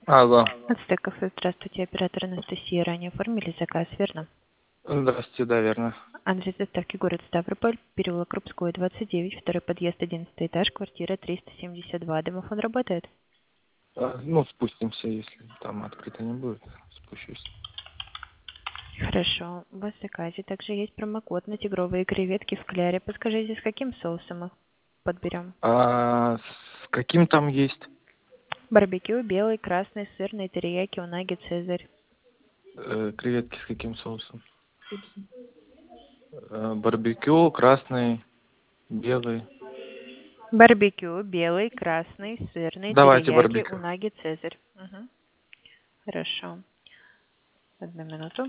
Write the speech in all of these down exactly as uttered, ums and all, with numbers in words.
Алло. Ацтеков, здравствуйте, оператор Анастасия. Ранее оформили заказ, верно? Здравствуйте, да, верно. Адрес доставки город Ставрополь, переулок Крупской, двадцать девять, второй подъезд, одиннадцатый этаж, квартира триста семьдесят два. Домофон работает? А, ну, спустимся, если там открыто не будет, спущусь. Хорошо. У вас в заказе также есть промокод на тигровые креветки в кляре. Подскажите, с каким соусом их подберем? А с каким там есть? Барбекю, белый, красный, сырный, терияки, унаги, цезарь. Э, креветки с каким соусом? Э, барбекю, красный, белый. Барбекю, белый, красный, сырный, Давайте терияки, барбекю. унаги, цезарь. Угу. Хорошо. Одну минуту.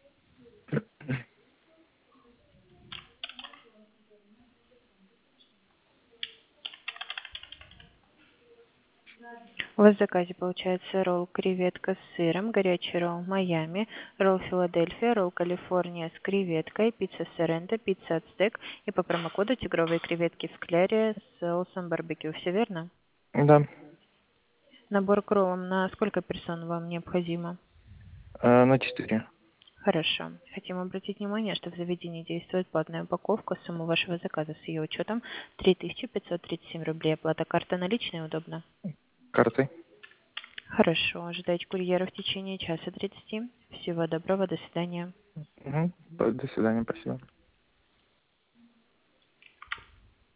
У вас в заказе получается ролл креветка с сыром, горячий ролл Майами, ролл Филадельфия, ролл Калифорния с креветкой, пицца Соренто, пицца Ацтек и по промокоду тигровые креветки в кляре с соусом барбекю. Все верно? Да. Набор к роллам на сколько персон вам необходимо? Э, на четыре. Хорошо. Хотим обратить внимание, что в заведении действует платная упаковка. Сумма вашего заказа с ее учетом три тысячи пятьсот тридцать семь рублей. Оплата карта наличная удобно? Картой. Хорошо. Ожидайте курьера в течение часа тридцати. Всего доброго. До свидания. Угу. До свидания, спасибо.